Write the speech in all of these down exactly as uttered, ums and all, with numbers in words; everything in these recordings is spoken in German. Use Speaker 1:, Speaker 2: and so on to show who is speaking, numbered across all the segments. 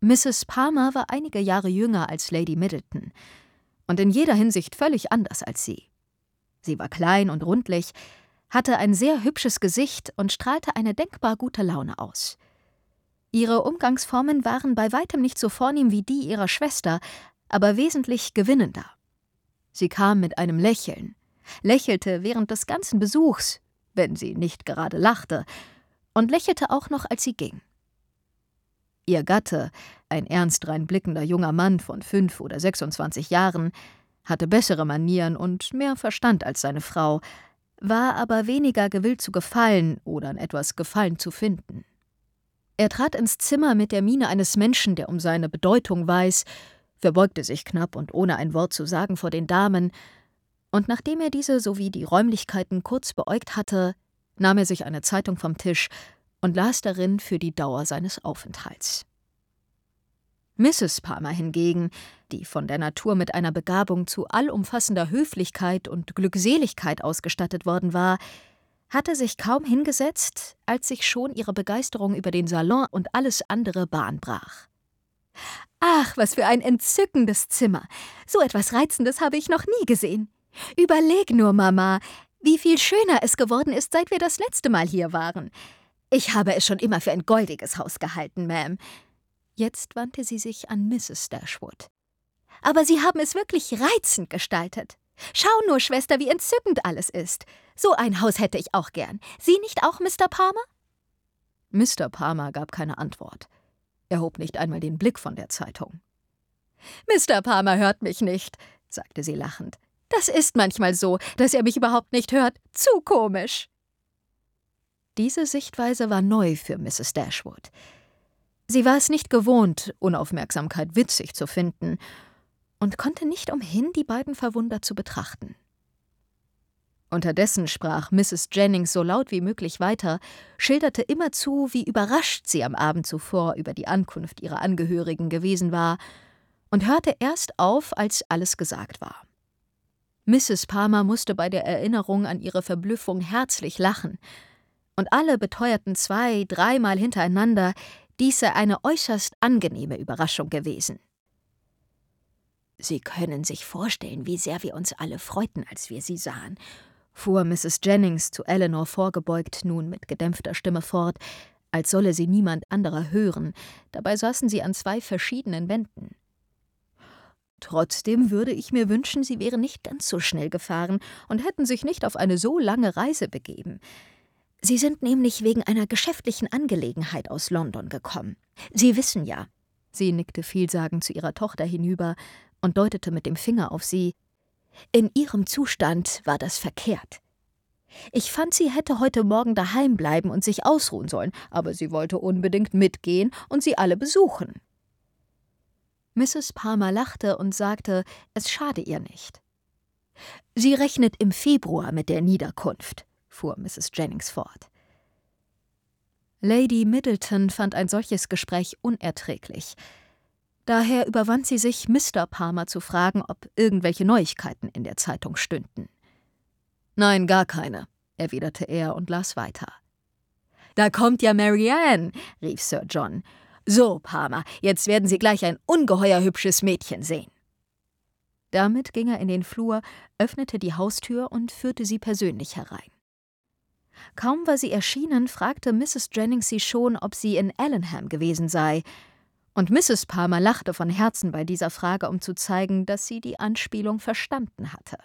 Speaker 1: Misses Palmer war einige Jahre jünger als Lady Middleton und in jeder Hinsicht völlig anders als sie. Sie war klein und rundlich, hatte ein sehr hübsches Gesicht und strahlte eine denkbar gute Laune aus. Ihre Umgangsformen waren bei weitem nicht so vornehm wie die ihrer Schwester, aber wesentlich gewinnender. Sie kam mit einem Lächeln, lächelte während des ganzen Besuchs, wenn sie nicht gerade lachte, und lächelte auch noch, als sie ging. Ihr Gatte, ein ernst reinblickender junger Mann von fünf oder sechsundzwanzig Jahren, hatte bessere Manieren und mehr Verstand als seine Frau, war aber weniger gewillt zu gefallen oder an etwas Gefallen zu finden. Er trat ins Zimmer mit der Miene eines Menschen, der um seine Bedeutung weiß, verbeugte sich knapp und ohne ein Wort zu sagen vor den Damen, und nachdem er diese sowie die Räumlichkeiten kurz beäugt hatte, nahm er sich eine Zeitung vom Tisch und las darin für die Dauer seines Aufenthalts. Misses Palmer hingegen, die von der Natur mit einer Begabung zu allumfassender Höflichkeit und Glückseligkeit ausgestattet worden war, hatte sich kaum hingesetzt, als sich schon ihre Begeisterung über den Salon und alles andere Bahn brach. »Ach, was für ein entzückendes Zimmer! So etwas Reizendes habe ich noch nie gesehen. Überleg nur, Mama, wie viel schöner es geworden ist, seit wir das letzte Mal hier waren. Ich habe es schon immer für ein goldiges Haus gehalten, Ma'am.« Jetzt wandte sie sich an Misses Dashwood. »Aber Sie haben es wirklich reizend gestaltet. Schau nur, Schwester, wie entzückend alles ist. So ein Haus hätte ich auch gern. Sie nicht auch, Mister Palmer?« Mister Palmer gab keine Antwort. Er hob nicht einmal den Blick von der Zeitung. »Mister Palmer hört mich nicht«, sagte sie lachend. »Das ist manchmal so, dass er mich überhaupt nicht hört. Zu komisch.« Diese Sichtweise war neu für Misses Dashwood. Sie war es nicht gewohnt, Unaufmerksamkeit witzig zu finden, und konnte nicht umhin, die beiden verwundert zu betrachten. Unterdessen sprach Misses Jennings so laut wie möglich weiter, schilderte immerzu, wie überrascht sie am Abend zuvor über die Ankunft ihrer Angehörigen gewesen war, und hörte erst auf, als alles gesagt war. Misses Palmer musste bei der Erinnerung an ihre Verblüffung herzlich lachen, und alle beteuerten zwei-, dreimal hintereinander, dies sei eine äußerst angenehme Überraschung gewesen. »Sie können sich vorstellen, wie sehr wir uns alle freuten, als wir sie sahen«, fuhr Misses Jennings zu Eleanor vorgebeugt nun mit gedämpfter Stimme fort, als solle sie niemand anderer hören, dabei saßen sie an zwei verschiedenen Wänden. »Trotzdem würde ich mir wünschen, Sie wären nicht ganz so schnell gefahren und hätten sich nicht auf eine so lange Reise begeben. Sie sind nämlich wegen einer geschäftlichen Angelegenheit aus London gekommen. Sie wissen ja«, sie nickte vielsagend zu ihrer Tochter hinüber und deutete mit dem Finger auf sie, »in Ihrem Zustand war das verkehrt. Ich fand, sie hätte heute Morgen daheim bleiben und sich ausruhen sollen, aber sie wollte unbedingt mitgehen und sie alle besuchen.« Misses Palmer lachte und sagte, es schade ihr nicht. »Sie rechnet im Februar mit der Niederkunft«, fuhr Misses Jennings fort. Lady Middleton fand ein solches Gespräch unerträglich. Daher überwand sie sich, Mister Palmer zu fragen, ob irgendwelche Neuigkeiten in der Zeitung stünden. »Nein, gar keine«, erwiderte er und las weiter. »Da kommt ja Marianne«, rief Sir John. »So, Palmer, jetzt werden Sie gleich ein ungeheuer hübsches Mädchen sehen.« Damit ging er in den Flur, öffnete die Haustür und führte sie persönlich herein. Kaum war sie erschienen, fragte Misses Jennings sie schon, ob sie in Allenham gewesen sei, und Misses Palmer lachte von Herzen bei dieser Frage, um zu zeigen, dass sie die Anspielung verstanden hatte.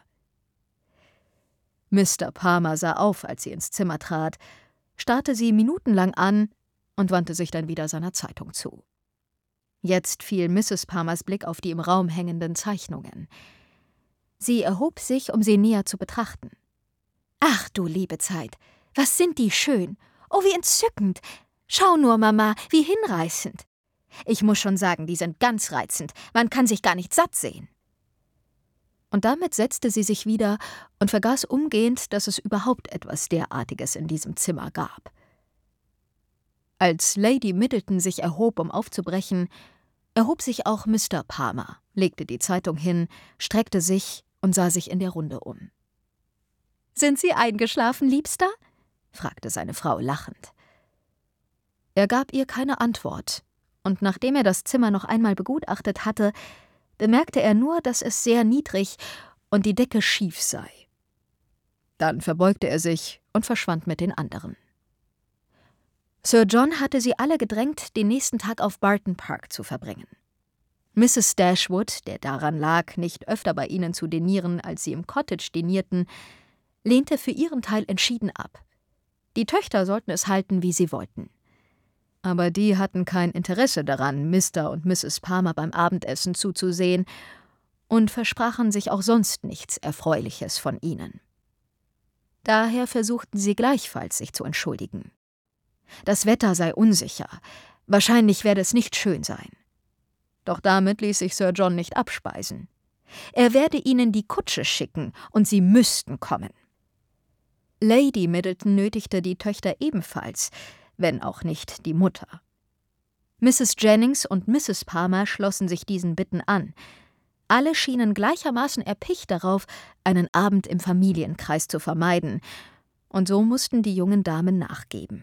Speaker 1: Mister Palmer sah auf, als sie ins Zimmer trat, starrte sie minutenlang an und wandte sich dann wieder seiner Zeitung zu. Jetzt fiel Misses Palmers Blick auf die im Raum hängenden Zeichnungen. Sie erhob sich, um sie näher zu betrachten. »Ach du liebe Zeit, was sind die schön! Oh, wie entzückend! Schau nur, Mama, wie hinreißend! Ich muss schon sagen, die sind ganz reizend, man kann sich gar nicht satt sehen.« Und damit setzte sie sich wieder und vergaß umgehend, dass es überhaupt etwas derartiges in diesem Zimmer gab. Als Lady Middleton sich erhob, um aufzubrechen, erhob sich auch Mister Palmer, legte die Zeitung hin, streckte sich und sah sich in der Runde um. »Sind Sie eingeschlafen, Liebster?« fragte seine Frau lachend. Er gab ihr keine Antwort und nachdem er das Zimmer noch einmal begutachtet hatte, bemerkte er nur, dass es sehr niedrig und die Decke schief sei. Dann verbeugte er sich und verschwand mit den anderen. Sir John hatte sie alle gedrängt, den nächsten Tag auf Barton Park zu verbringen. Misses Dashwood, der daran lag, nicht öfter bei ihnen zu dinieren, als sie im Cottage dinierten, lehnte für ihren Teil entschieden ab. Die Töchter sollten es halten, wie sie wollten. Aber die hatten kein Interesse daran, Mister und Misses Palmer beim Abendessen zuzusehen und versprachen sich auch sonst nichts Erfreuliches von ihnen. Daher versuchten sie gleichfalls, sich zu entschuldigen. Das Wetter sei unsicher, wahrscheinlich werde es nicht schön sein. Doch damit ließ sich Sir John nicht abspeisen. Er werde ihnen die Kutsche schicken und sie müssten kommen. Lady Middleton nötigte die Töchter ebenfalls, wenn auch nicht die Mutter. Misses Jennings und Misses Palmer schlossen sich diesen Bitten an. Alle schienen gleichermaßen erpicht darauf, einen Abend im Familienkreis zu vermeiden, und so mussten die jungen Damen nachgeben.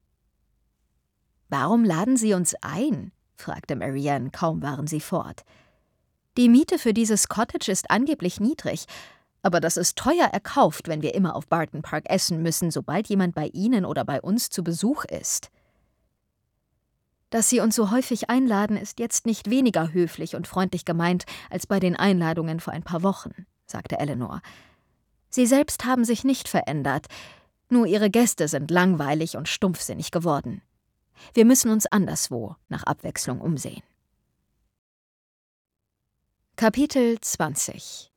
Speaker 1: »Warum laden Sie uns ein?« fragte Marianne, kaum waren sie fort. »Die Miete für dieses Cottage ist angeblich niedrig, aber das ist teuer erkauft, wenn wir immer auf Barton Park essen müssen, sobald jemand bei Ihnen oder bei uns zu Besuch ist.« »Dass Sie uns so häufig einladen, ist jetzt nicht weniger höflich und freundlich gemeint als bei den Einladungen vor ein paar Wochen«, sagte Eleanor. »Sie selbst haben sich nicht verändert, nur Ihre Gäste sind langweilig und stumpfsinnig geworden. Wir müssen uns anderswo nach Abwechslung umsehen.« Kapitel zwanzig.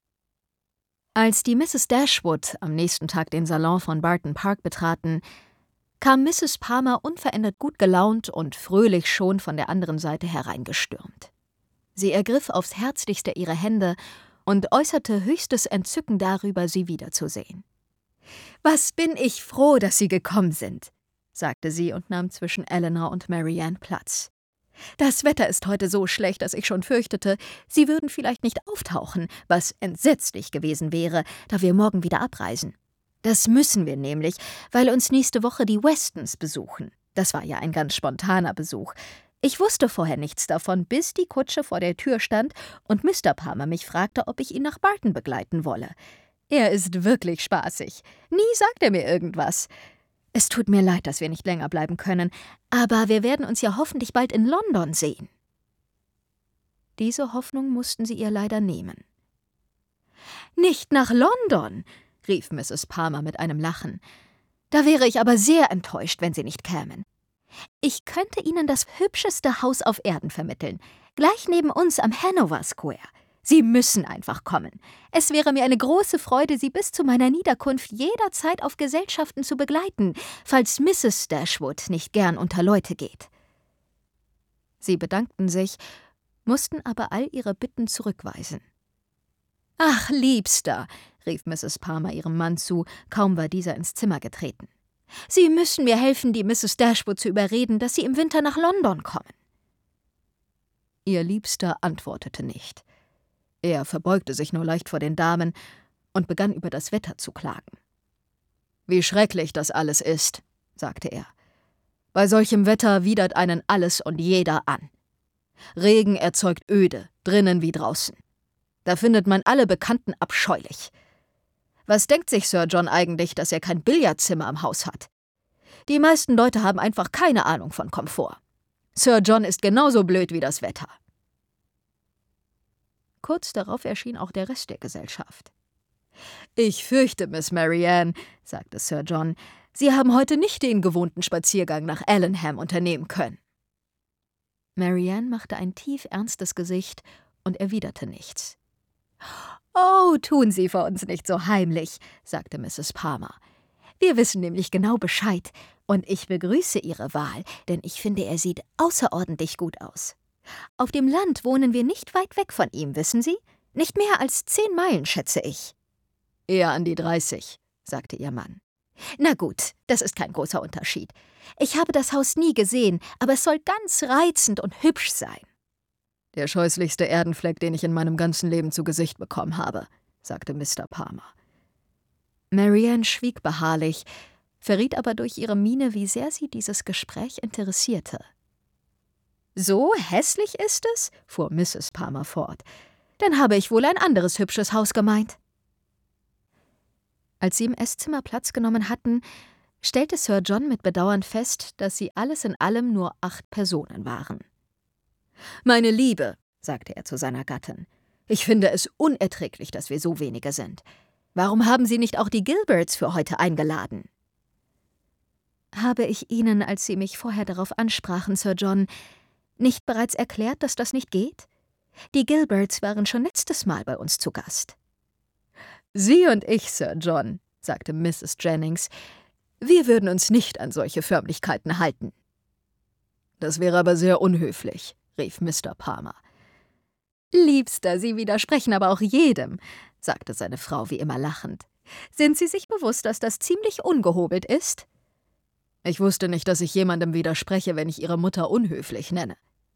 Speaker 1: Als die Misses Dashwood am nächsten Tag den Salon von Barton Park betraten, kam Misses Palmer unverändert gut gelaunt und fröhlich schon von der anderen Seite hereingestürmt. Sie ergriff aufs Herzlichste ihre Hände und äußerte höchstes Entzücken darüber, sie wiederzusehen. »Was bin ich froh, dass Sie gekommen sind«, sagte sie und nahm zwischen Eleanor und Marianne Platz. »Das Wetter ist heute so schlecht, dass ich schon fürchtete, Sie würden vielleicht nicht auftauchen, was entsetzlich gewesen wäre, da wir morgen wieder abreisen. Das müssen wir nämlich, weil uns nächste Woche die Westons besuchen. Das war ja ein ganz spontaner Besuch. Ich wusste vorher nichts davon, bis die Kutsche vor der Tür stand und Mister Palmer mich fragte, ob ich ihn nach Barton begleiten wolle. Er ist wirklich spaßig. Nie sagt er mir irgendwas. Es tut mir leid, dass wir nicht länger bleiben können, aber wir werden uns ja hoffentlich bald in London sehen.« Diese Hoffnung mussten sie ihr leider nehmen. »Nicht nach London«, rief Misses Palmer mit einem Lachen. »Da wäre ich aber sehr enttäuscht, wenn Sie nicht kämen. Ich könnte Ihnen das hübscheste Haus auf Erden vermitteln, gleich neben uns am Hanover Square. Sie müssen einfach kommen. Es wäre mir eine große Freude, Sie bis zu meiner Niederkunft jederzeit auf Gesellschaften zu begleiten, falls Misses Dashwood nicht gern unter Leute geht.« Sie bedankten sich, mussten aber all ihre Bitten zurückweisen. »Ach, Liebster«, rief Misses Palmer ihrem Mann zu, kaum war dieser ins Zimmer getreten. »Sie müssen mir helfen, die Misses Dashwood zu überreden, dass sie im Winter nach London kommen.« Ihr Liebster antwortete nicht. Er verbeugte sich nur leicht vor den Damen und begann über das Wetter zu klagen. »Wie schrecklich das alles ist«, sagte er. »Bei solchem Wetter widert einen alles und jeder an. Regen erzeugt Öde, drinnen wie draußen. Da findet man alle Bekannten abscheulich. Was denkt sich Sir John eigentlich, dass er kein Billardzimmer am Haus hat? Die meisten Leute haben einfach keine Ahnung von Komfort. Sir John ist genauso blöd wie das Wetter.« Kurz darauf erschien auch der Rest der Gesellschaft. »Ich fürchte, Miss Marianne«, sagte Sir John, »Sie haben heute nicht den gewohnten Spaziergang nach Allenham unternehmen können.« Marianne machte ein tief ernstes Gesicht und erwiderte nichts. »Oh, tun Sie vor uns nicht so heimlich«, sagte Misses Palmer. »Wir wissen nämlich genau Bescheid, und ich begrüße Ihre Wahl, denn ich finde, er sieht außerordentlich gut aus. Auf dem Land wohnen wir nicht weit weg von ihm, wissen Sie? Nicht mehr als zehn Meilen, schätze ich.« »Eher an die dreißig«, sagte ihr Mann. »Na gut, das ist kein großer Unterschied. Ich habe das Haus nie gesehen, aber es soll ganz reizend und hübsch sein.« »Der scheußlichste Erdenfleck, den ich in meinem ganzen Leben zu Gesicht bekommen habe«, sagte Mister Palmer. Marianne schwieg beharrlich, verriet aber durch ihre Miene, wie sehr sie dieses Gespräch interessierte. »So hässlich ist es?« fuhr Misses Palmer fort. »Dann habe ich wohl ein anderes hübsches Haus gemeint.« Als sie im Esszimmer Platz genommen hatten, stellte Sir John mit Bedauern fest, dass sie alles in allem nur acht Personen waren. »Meine Liebe«, sagte er zu seiner Gattin, »ich finde es unerträglich, dass wir so wenige sind. Warum haben Sie nicht auch die Gilberts für heute eingeladen?« »Habe ich Ihnen, als Sie mich vorher darauf ansprachen, Sir John, nicht bereits erklärt, dass das nicht geht? Die Gilberts waren schon letztes Mal bei uns zu Gast.« »Sie und ich, Sir John«, sagte Misses Jennings, »wir würden uns nicht an solche Förmlichkeiten halten.« »Das wäre aber sehr unhöflich«, rief Mister Palmer. »Liebster, Sie widersprechen aber auch jedem«, sagte seine Frau wie immer lachend. »Sind Sie sich bewusst, dass das ziemlich ungehobelt ist?« »Ich wusste nicht, dass ich jemandem widerspreche, wenn ich Ihre Mutter unhöflich nenne.«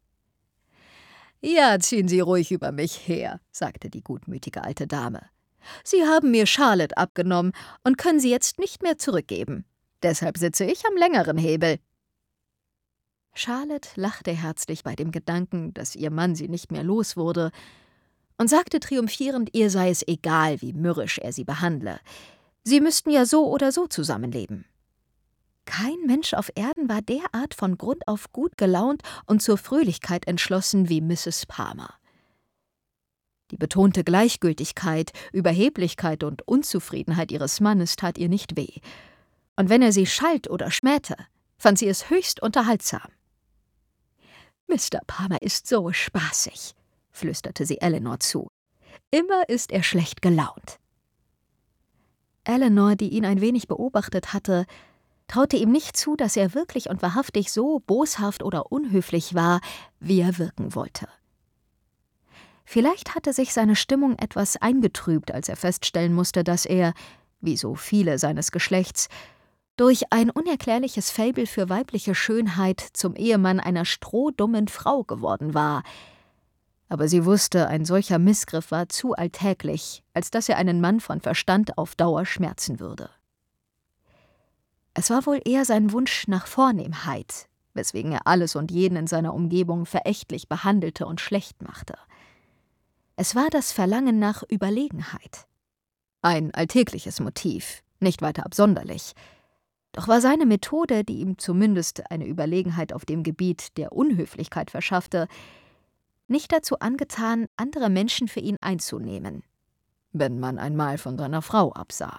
Speaker 1: »Ja, ziehen Sie ruhig über mich her«, sagte die gutmütige alte Dame. »Sie haben mir Charlotte abgenommen und können sie jetzt nicht mehr zurückgeben. Deshalb sitze ich am längeren Hebel.« Charlotte lachte herzlich bei dem Gedanken, dass ihr Mann sie nicht mehr los wurde, und sagte triumphierend, ihr sei es egal, wie mürrisch er sie behandle. Sie müssten ja so oder so zusammenleben. Kein Mensch auf Erden war derart von Grund auf gut gelaunt und zur Fröhlichkeit entschlossen wie Misses Palmer. Die betonte Gleichgültigkeit, Überheblichkeit und Unzufriedenheit ihres Mannes tat ihr nicht weh. Und wenn er sie schalt oder schmähte, fand sie es höchst unterhaltsam. »Mister Palmer ist so spaßig«, flüsterte sie Eleanor zu. »Immer ist er schlecht gelaunt.« Eleanor, die ihn ein wenig beobachtet hatte, traute ihm nicht zu, dass er wirklich und wahrhaftig so boshaft oder unhöflich war, wie er wirken wollte. Vielleicht hatte sich seine Stimmung etwas eingetrübt, als er feststellen musste, dass er, wie so viele seines Geschlechts, durch ein unerklärliches Faible für weibliche Schönheit zum Ehemann einer strohdummen Frau geworden war. Aber sie wusste, ein solcher Missgriff war zu alltäglich, als dass er einen Mann von Verstand auf Dauer schmerzen würde. Es war wohl eher sein Wunsch nach Vornehmheit, weswegen er alles und jeden in seiner Umgebung verächtlich behandelte und schlecht machte. Es war das Verlangen nach Überlegenheit. Ein alltägliches Motiv, nicht weiter absonderlich. Doch war seine Methode, die ihm zumindest eine Überlegenheit auf dem Gebiet der Unhöflichkeit verschaffte, nicht dazu angetan, andere Menschen für ihn einzunehmen, wenn man einmal von seiner Frau absah.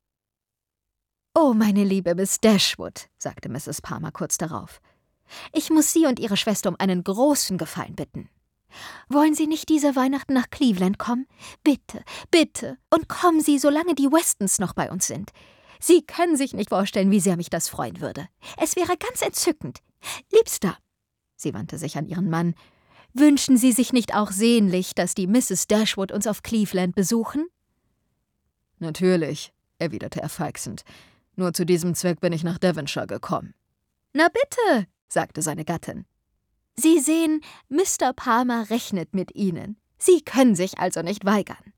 Speaker 1: »Oh, meine liebe Miss Dashwood«, sagte Misses Palmer kurz darauf, »ich muss Sie und Ihre Schwester um einen großen Gefallen bitten. Wollen Sie nicht diese Weihnachten nach Cleveland kommen? Bitte, bitte, und kommen Sie, solange die Westons noch bei uns sind. Sie können sich nicht vorstellen, wie sehr mich das freuen würde. Es wäre ganz entzückend. Liebster«, sie wandte sich an ihren Mann, »wünschen Sie sich nicht auch sehnlich, dass die Misses Dashwood uns auf Cleveland besuchen?« »Natürlich«, erwiderte er feixend. »Nur zu diesem Zweck bin ich nach Devonshire gekommen.« »Na bitte«, sagte seine Gattin. »Sie sehen, Mister Palmer rechnet mit Ihnen. Sie können sich also nicht weigern.«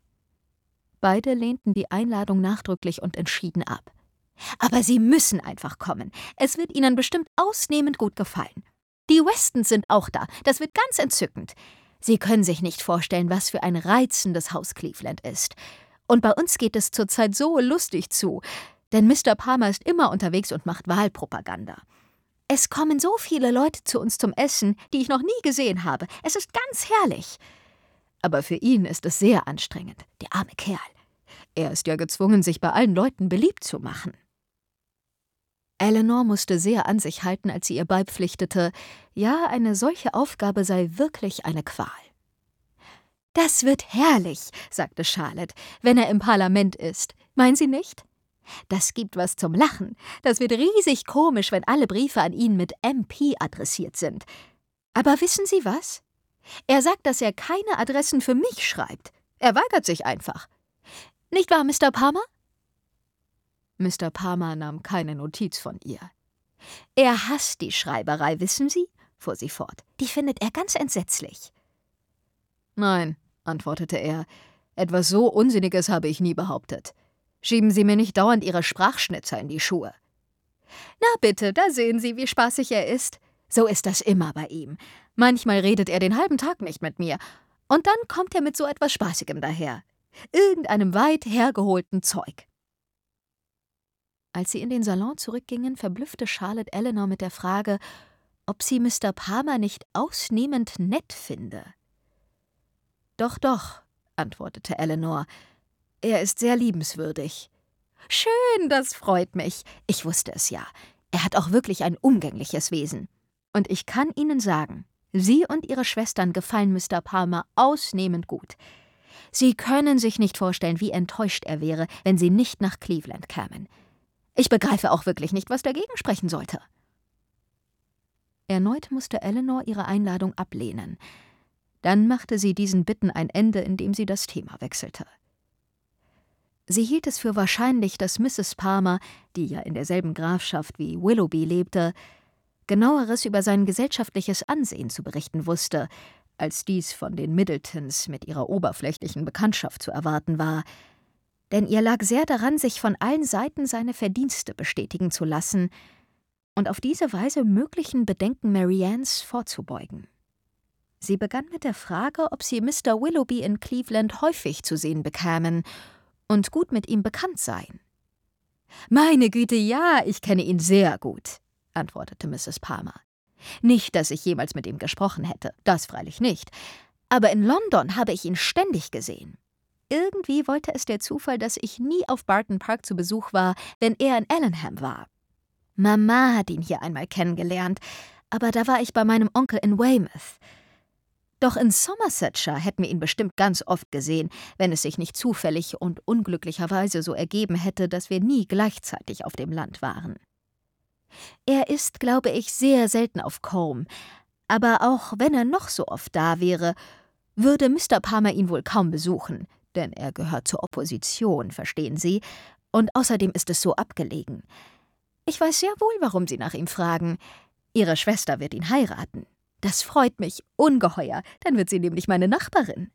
Speaker 1: Beide lehnten die Einladung nachdrücklich und entschieden ab. »Aber Sie müssen einfach kommen. Es wird Ihnen bestimmt ausnehmend gut gefallen. Die Westons sind auch da. Das wird ganz entzückend. Sie können sich nicht vorstellen, was für ein reizendes Haus Cleveland ist. Und bei uns geht es zurzeit so lustig zu, denn Mister Palmer ist immer unterwegs und macht Wahlpropaganda. Es kommen so viele Leute zu uns zum Essen, die ich noch nie gesehen habe. Es ist ganz herrlich. Aber für ihn ist es sehr anstrengend, der arme Kerl. Er ist ja gezwungen, sich bei allen Leuten beliebt zu machen.« Eleanor musste sehr an sich halten, als sie ihr beipflichtete, ja, eine solche Aufgabe sei wirklich eine Qual. »Das wird herrlich«, sagte Charlotte, »wenn er im Parlament ist. Meinen Sie nicht? Das gibt was zum Lachen. Das wird riesig komisch, wenn alle Briefe an ihn mit M P adressiert sind. Aber wissen Sie was? Er sagt, dass er keine Adressen für mich schreibt. Er weigert sich einfach. Nicht wahr, Mister Palmer?« Mister Palmer nahm keine Notiz von ihr. »Er hasst die Schreiberei, wissen Sie?«, fuhr sie fort. »Die findet er ganz entsetzlich.« »Nein«, antwortete er, »etwas so Unsinniges habe ich nie behauptet. Schieben Sie mir nicht dauernd Ihre Sprachschnitzer in die Schuhe.« »Na bitte, da sehen Sie, wie spaßig er ist. So ist das immer bei ihm. Manchmal redet er den halben Tag nicht mit mir. Und dann kommt er mit so etwas Spaßigem daher. Irgendeinem weit hergeholten Zeug. Als sie in den Salon zurückgingen, verblüffte Charlotte Eleanor mit der Frage, ob sie Mister Palmer nicht ausnehmend nett finde. »Doch, doch«, antwortete Eleanor, »er ist sehr liebenswürdig.« »Schön, das freut mich. Ich wusste es ja. Er hat auch wirklich ein umgängliches Wesen. Und ich kann Ihnen sagen, Sie und Ihre Schwestern gefallen Mister Palmer ausnehmend gut. Sie können sich nicht vorstellen, wie enttäuscht er wäre, wenn Sie nicht nach Cleveland kämen. Ich begreife auch wirklich nicht, was dagegen sprechen sollte.« Erneut musste Eleanor ihre Einladung ablehnen. Dann machte sie diesen Bitten ein Ende, indem sie das Thema wechselte. Sie hielt es für wahrscheinlich, dass Misses Palmer, die ja in derselben Grafschaft wie Willoughby lebte, Genaueres über sein gesellschaftliches Ansehen zu berichten wusste, als dies von den Middletons mit ihrer oberflächlichen Bekanntschaft zu erwarten war. Denn ihr lag sehr daran, sich von allen Seiten seine Verdienste bestätigen zu lassen und auf diese Weise möglichen Bedenken Mariannes vorzubeugen. Sie begann mit der Frage, ob sie Mister Willoughby in Cleveland häufig zu sehen bekämen und gut mit ihm bekannt seien. »Meine Güte, ja, ich kenne ihn sehr gut«, antwortete Misses Palmer. »Nicht, dass ich jemals mit ihm gesprochen hätte, das freilich nicht, aber in London habe ich ihn ständig gesehen. Irgendwie wollte es der Zufall, dass ich nie auf Barton Park zu Besuch war, wenn er in Allenham war. Mama hat ihn hier einmal kennengelernt, aber da war ich bei meinem Onkel in Weymouth. Doch in Somersetshire hätten wir ihn bestimmt ganz oft gesehen, wenn es sich nicht zufällig und unglücklicherweise so ergeben hätte, dass wir nie gleichzeitig auf dem Land waren. Er ist, glaube ich, sehr selten auf Combe, aber auch wenn er noch so oft da wäre, würde Mister Palmer ihn wohl kaum besuchen, denn er gehört zur Opposition, verstehen Sie, und außerdem ist es so abgelegen. Ich weiß sehr wohl, warum Sie nach ihm fragen. Ihre Schwester wird ihn heiraten. Das freut mich ungeheuer, dann wird sie nämlich meine Nachbarin.«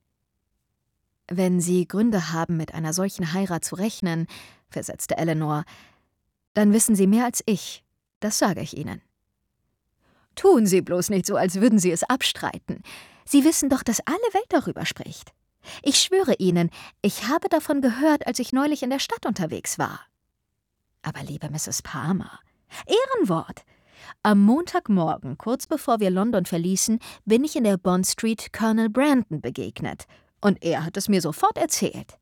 Speaker 1: »Wenn Sie Gründe haben, mit einer solchen Heirat zu rechnen«, versetzte Eleanor, »dann wissen Sie mehr als ich, das sage ich Ihnen.« »Tun Sie bloß nicht so, als würden Sie es abstreiten. Sie wissen doch, dass alle Welt darüber spricht. Ich schwöre Ihnen, ich habe davon gehört, als ich neulich in der Stadt unterwegs war.« »Aber liebe Misses Palmer, Ehrenwort! Am Montagmorgen, kurz bevor wir London verließen, bin ich in der Bond Street Colonel Brandon begegnet. Und er hat es mir sofort erzählt.«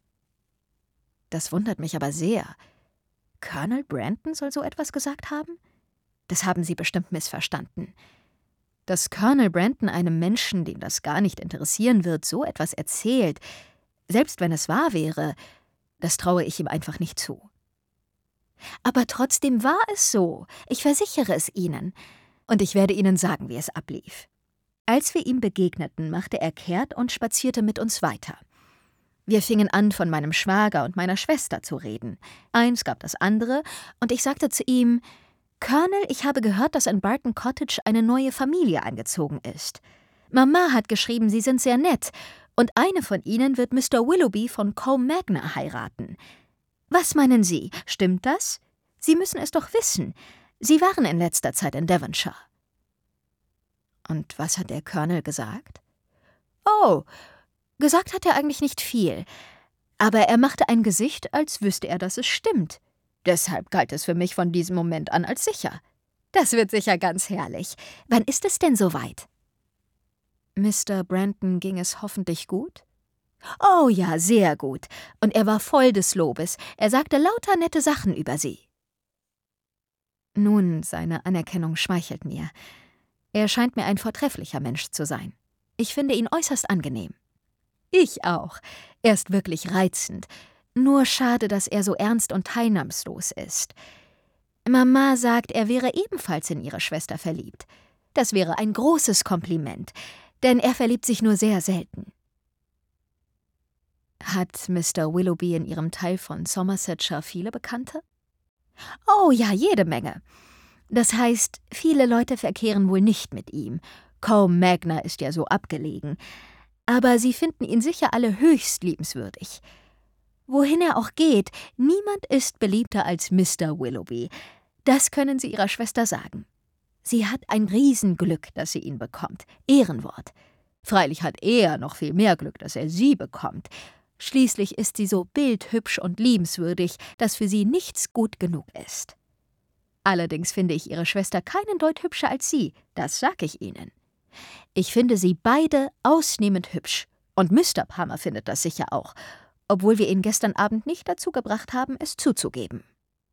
Speaker 1: »Das wundert mich aber sehr. Colonel Brandon soll so etwas gesagt haben? Das haben Sie bestimmt missverstanden. Dass Colonel Brandon einem Menschen, den das gar nicht interessieren wird, so etwas erzählt, selbst wenn es wahr wäre, das traue ich ihm einfach nicht zu.« »Aber trotzdem war es so, ich versichere es Ihnen. Und ich werde Ihnen sagen, wie es ablief. Als wir ihm begegneten, machte er kehrt und spazierte mit uns weiter. Wir fingen an, von meinem Schwager und meiner Schwester zu reden. Eins gab das andere, und ich sagte zu ihm, »Colonel, ich habe gehört, dass in Barton Cottage eine neue Familie eingezogen ist. Mama hat geschrieben, Sie sind sehr nett, und eine von ihnen wird Mister Willoughby von Combe Magna heiraten. Was meinen Sie, stimmt das? Sie müssen es doch wissen. Sie waren in letzter Zeit in Devonshire.« »Und was hat der Colonel gesagt?« »Oh, gesagt hat er eigentlich nicht viel. Aber er machte ein Gesicht, als wüsste er, dass es stimmt. Deshalb galt es für mich von diesem Moment an als sicher. Das wird sicher ganz herrlich. Wann ist es denn soweit?« »Mister Brandon ging es hoffentlich gut?« »Oh ja, sehr gut. Und er war voll des Lobes. Er sagte lauter nette Sachen über Sie.« »Nun, seine Anerkennung schmeichelt mir. Er scheint mir ein vortrefflicher Mensch zu sein. Ich finde ihn äußerst angenehm.« »Ich auch. Er ist wirklich reizend. Nur schade, dass er so ernst und teilnahmslos ist. Mama sagt, er wäre ebenfalls in ihre Schwester verliebt. Das wäre ein großes Kompliment, denn er verliebt sich nur sehr selten.« »Hat Mister Willoughby in Ihrem Teil von Somersetshire viele Bekannte?« »Oh ja, jede Menge. Das heißt, viele Leute verkehren wohl nicht mit ihm. Combe Magna ist ja so abgelegen. Aber sie finden ihn sicher alle höchst liebenswürdig. Wohin er auch geht, niemand ist beliebter als Mister Willoughby. Das können Sie Ihrer Schwester sagen. Sie hat ein Riesenglück, dass sie ihn bekommt. Ehrenwort. Freilich hat er noch viel mehr Glück, dass er sie bekommt. Schließlich ist sie so bildhübsch und liebenswürdig, dass für sie nichts gut genug ist. Allerdings finde ich ihre Schwester keinen Deut hübscher als sie, das sag ich Ihnen. Ich finde sie beide ausnehmend hübsch. Und Mister Palmer findet das sicher auch, obwohl wir ihn gestern Abend nicht dazu gebracht haben, es zuzugeben.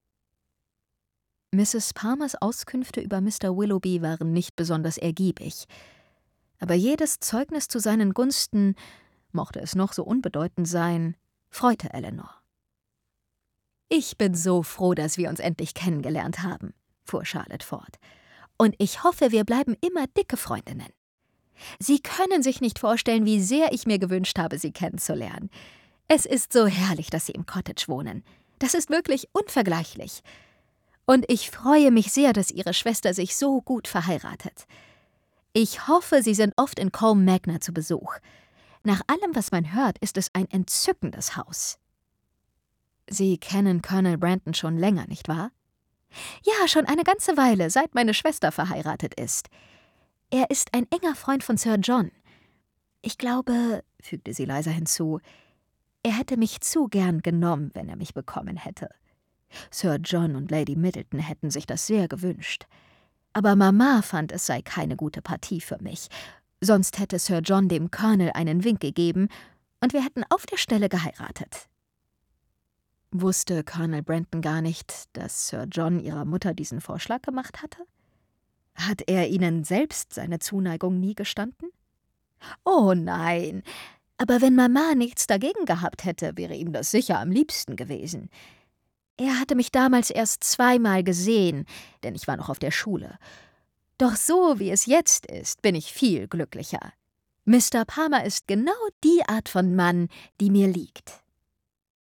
Speaker 1: Misses Palmers Auskünfte über Mister Willoughby waren nicht besonders ergiebig. Aber jedes Zeugnis zu seinen Gunsten, mochte es noch so unbedeutend sein, freute Eleanor. »Ich bin so froh, dass wir uns endlich kennengelernt haben«, fuhr Charlotte fort. »Und ich hoffe, wir bleiben immer dicke Freundinnen. Sie können sich nicht vorstellen, wie sehr ich mir gewünscht habe, Sie kennenzulernen. Es ist so herrlich, dass Sie im Cottage wohnen. Das ist wirklich unvergleichlich. Und ich freue mich sehr, dass Ihre Schwester sich so gut verheiratet. Ich hoffe, Sie sind oft in Combe Magna zu Besuch. Nach allem, was man hört, ist es ein entzückendes Haus.« »Sie kennen Colonel Brandon schon länger, nicht wahr?« »Ja, schon eine ganze Weile, seit meine Schwester verheiratet ist. Er ist ein enger Freund von Sir John. Ich glaube«, fügte sie leiser hinzu, »er hätte mich zu gern genommen, wenn er mich bekommen hätte. Sir John und Lady Middleton hätten sich das sehr gewünscht. Aber Mama fand, es sei keine gute Partie für mich. Sonst hätte Sir John dem Colonel einen Wink gegeben, und wir hätten auf der Stelle geheiratet.« Wusste Colonel Brandon gar nicht, dass Sir John ihrer Mutter diesen Vorschlag gemacht hatte? Hat er ihnen selbst seine Zuneigung nie gestanden? Oh nein, aber wenn Mama nichts dagegen gehabt hätte, wäre ihm das sicher am liebsten gewesen. Er hatte mich damals erst zweimal gesehen, denn ich war noch auf der Schule. Doch so, wie es jetzt ist, bin ich viel glücklicher. Mister Palmer ist genau die Art von Mann, die mir liegt.